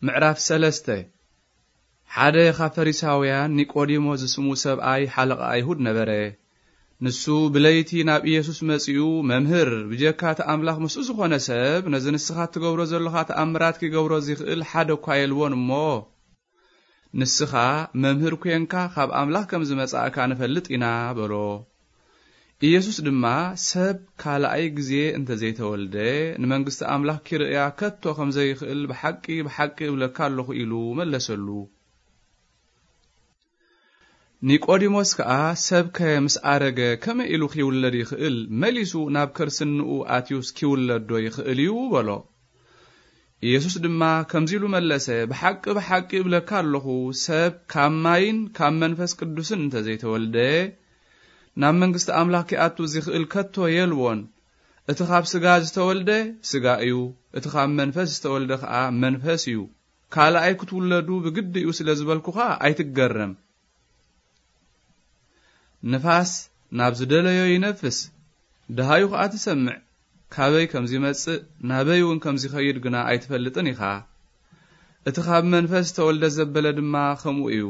ምዕራፍ 3 ሓደ ፈሪሳውያን ኒቆዲሞስ ዝስሙ ሰብኣይ ሓለቃ አይሁድ ነበረ ንሱ ብለይቲ ናብ ኢየሱስ መጺኡ መምህር ብጀካ ተአምላኽ ምስኡ ዝኾነ ሰብ ነዚ ንስኻ ትገብሮ ዘለኻ ተአምራት ክገብሮ ዝኽእል ሓደ እኳ የልዎን እሞ ንስኻ መምህር ኮንካ ካብ አምላኽ ከም ዝመጻእካ ንፈልጥ ኢና በሎ ኢየሱስ ድማ ሰብ ካልኣይ ግዜ እንተ ዘይተወልደ ንመንግስቲ አምላኽ ክርያ ከቶ ከም ዘይኽእል ብሓቂ ብለካ ኣለኹ ኢሉ መለሰሉ ኒቆዲሞስ ከዓ ሰብ ከምስ አረገ ከመ ኢሉ ኺውለድ ይኽእል መሊሱ ናብ ከርስንኡ አትዩስ ኪውለዶ ይኽእል እዩ በሎ ኢየሱስ ድማ ከምዚሉ መለሰ ብሓቂ ብለካ ኣለኹ ሰብ ካብ ማይን ካብ መንፈስ ቅዱስን እንተ ዘይተወልደ ናብ መንግስቲ አምላኽ ክኣቱ ዝኽእል ከቶ የልዎን እቲ ካብ ስጋ ዝተወልደ ስጋ እዩ እቲ ካብ መንፈስ ዝተወልደ ከዓ መንፈስ እዩ ካልኣይ ክትውለዱ ብግድ እዩ ስለዝበልኩኻ ኣይትገረም ንፋስ ናብ ዝደለዮ ይነፍስ ደሃዩ ከዓ ትሰምዕ ካበይ ከም ዝመጽእ ናበይ እውን ከም ዝኸይድ ግና ኣይትፈልጥን ኢኻ እቲ ካብ መንፈስ ተወልደ ዘበለ ድማ ከምኡ እዩ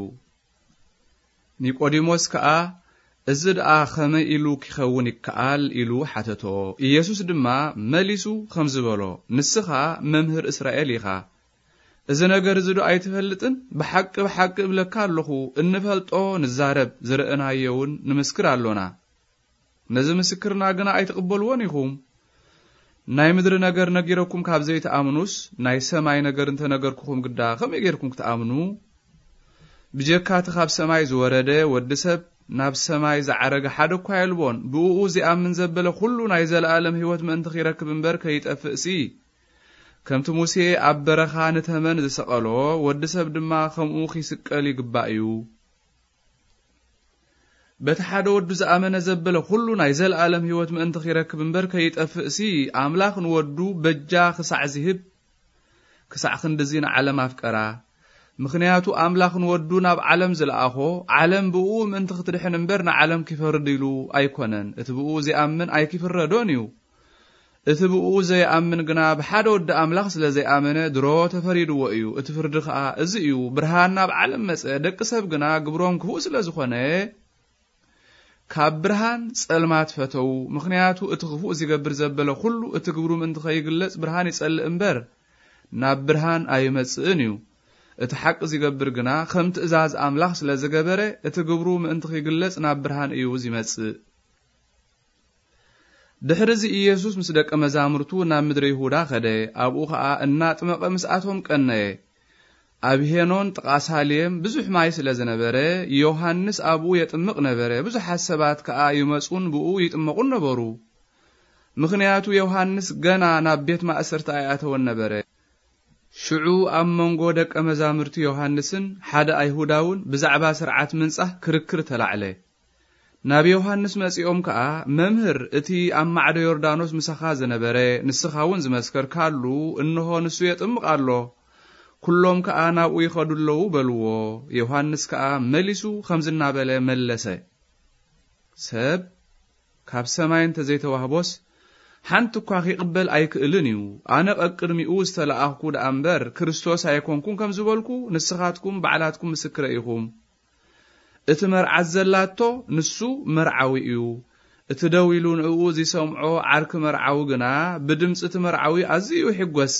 ኒቆዲሞስ ከዓ እዚ ደኣ ከመይ ኢሉ ክኸውን ይከኣል ኢሉ ሓተቶ ኢየሱስ ድማ መሊሱ ከም ዝበሎ ንስኻ መምህር እስራኤል ኢኻ እዚ ነገር ዝዶ ኣይትፈልጥን ብሓቂ ብለካ ኣለኹ እንፈልጦ ንዛረብ ዝረአናየውን ንምስክር ኣሎና ነዚ ምስክርና ግና ኣይትቕበልዎን ኢኹም ናይ ምድሪ ነገር ነጊረኩም ካብ ዘይተኣምኑስ ናይ ሰማይ ነገር እንተነገርኩኹም ግዳ ከመይ ጌርኩም ክትኣምኑ ብጀካቲ ካብ ሰማይ ዝወረደ ወዲ ሰብ ናብ ሰማይ ዝዓረገ ሓደ እኳ የልቦን ብኡ ዝኣምን ዘበለ ኩሉ ናይ ዘለዓለም ህይወት ምእንቲ ኺረክብ እምበር ከይጠፍእሲ ከምቲ ሙሴ ኣብ በረኻ ንተመን ዝሰቐሎ ወዲ ሰብ ድማ ከምኡ ኺስቀል ይግባእ እዩ በቲ ሓደ ወዱ ዝኣመነ ዘበለ ኩሉ ናይ ዘለዓለም ህይወት ምእንቲ ኺረክብ እምበር ከይጠፍእሲ ኣምላኽ ንወዱ በጃ ክሳዕ ዝህብ ክሳዕ ክንድዚን ዓለም ኣፍቀራ ምኽንያቱ አምላኽ ንወዱ ናብ ዓለም ዝለኣኾ ዓለም ብኡ ምእንቲ ክትድሕን እምበር ንዓለም ክፈርድ ኢሉ ኣይኮነን እቲ ብኡ ዝኣምን ኣይክፍረዶን እዩ እቲ ብኡ ዘይኣምን ግና ብሓደ ወዲ አምላኽ ስለ ዘይኣመነ ድሮ ተፈሪድዎ እዩ እቲ ፍርዲ ከዓ እዚ እዩ ብርሃን ናብ ዓለም መጽ ደቂ ሰብ ግና ግብሮም ክፉእ ስለ ዝኾነ ካብ ብርሃን ጸልማት ፈተው ምኽንያቱ እቲ ክፉእ ዝገብር ዘበለ ኩሉ እቲ ግብሩ ምእንቲ ኸይግለጽ ብርሃን ይጸልእ እምበር ናብ ብርሃን ኣይመጽእን እዩ እቲ ሓቂ ዝገብር ግና ከም ትእዛዝ አምላኽ ስለ ዝገበረ እቲ ግብሩ ምእንቲ ኺግለጽ ናብ ብርሃን እዩ ዝመጽእ ድሕሪዚ ኢየሱስ ምስ ደቀ መዛሙርቱ ናብ ምድሪ ይሁዳ ኸደ ኣብኡ ከዓ እናጥመቐ ምስኣቶም ቀነየ ኣብ ሄኖን ጥቓሳልየም ብዙሕ ማይ ስለ ዝነበረ ዮሐንስ ኣብኡ የጥምቕ ነበረ ብዙሓት ሰባት ከዓ ይመጹን ብኡ ይጥመቑን ነበሩ ምኽንያቱ ዮሐንስ ገና ናብ ቤት ማእሰርቲ ኣይኣተወን ነበረ ሽዑ ኣብ መንጎ ደቀ መዛሙርቲ ዮሐንስን ሓደ ኣይሁዳውን ብዛዕባ ስርዓት ምንጻህ ክርክር ተላዕለ ናብ ዮሐንስ መጺኦም ከዓ መምህር እቲ ኣብ ማዕዶ ዮርዳኖስ ምሳኻ ዝነበረ ንስኻውን ዝመስከርካሉ እንሆ ንሱ የጥምቕ ኣሎ ኩሎም ከዓ ናብኡ ይኸዱለዉ በልዎ ዮሐንስ ከዓ መሊሱ ከምዝናበለ መለሰ ሰብ ካብ ሰማይ እንተ ዘይተዋህቦስ ሓንቲ እኳ ኺቕበል ኣይክእልን እዩ ኣነ ቀቅድሚኡ ዝተለኣኽኩ ደኣ እምበር ክርስቶስ ኣይኮንኩን ከም ዝበልኩ ንስኻትኩም ባዕላትኩም ምስክረ ኢኹም እቲ መርዓት ዘላቶ ንሱ መርዓዊ እዩ እቲ ደው ኢሉ ንዕኡ ዝሰምዖ ዓርኪ መርዓዊ ግና ብድምፂ እቲ መርዓዊ ኣዝዩ ይሕጐስ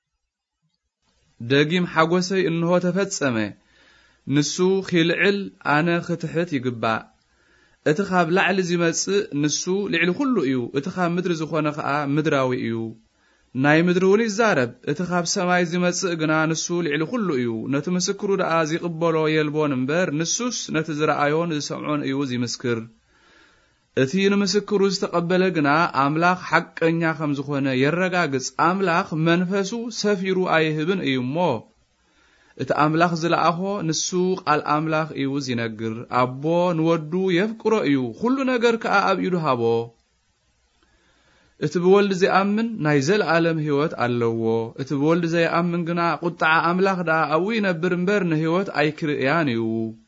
ደጊም ሓጐሰይ እንሆ ተፈጸመ ንሱ ኺልዕል ኣነ ክትሕት ይግባእ እቲ ካብ ላዕሊ ዝመጽእ ንሱ ልዕሊ ኩሉ እዩ እቲ ካብ ምድሪ ዝኾነ ከዓ ምድራዊ እዩ ናይ ምድሪ እውን ይዛረብ እቲ ካብ ሰማይ ዝመጽእ ግና ንሱ ልዕሊ ኩሉ እዩ ነቲ ምስክሩ ደኣ ዝቕበሎ የልቦን እምበር ንሱስ ነቲ ዝረኣዮን ዝሰምዖን እዩ ዝምስክር እቲ ንምስክሩ ዝተቐበለ ግና ኣምላኽ ሓቀኛ ከም ዝኾነ የረጋግጽ ኣምላኽ መንፈሱ ሰፊሩ ኣይህብን እዩ እሞ እቲ ኣምላኽ ዝለኣኾ ንሱ ቃል ኣምላኽ እዩ ዝነግር ኣቦ ንወዱ የፍቅሮ እዩ ኩሉ ነገር ከዓ ኣብ ኢዱ ሃቦ እቲ ብወልድ ዝኣምን ናይ ዘለዓለም ህይወት ኣለዎ እቲ ብወልድ ዘይኣምን ግና ቁጣዓ ኣምላኽ ደኣ ኣብኡ ይነብር እምበር ንህይወት ኣይክርእያን እዩ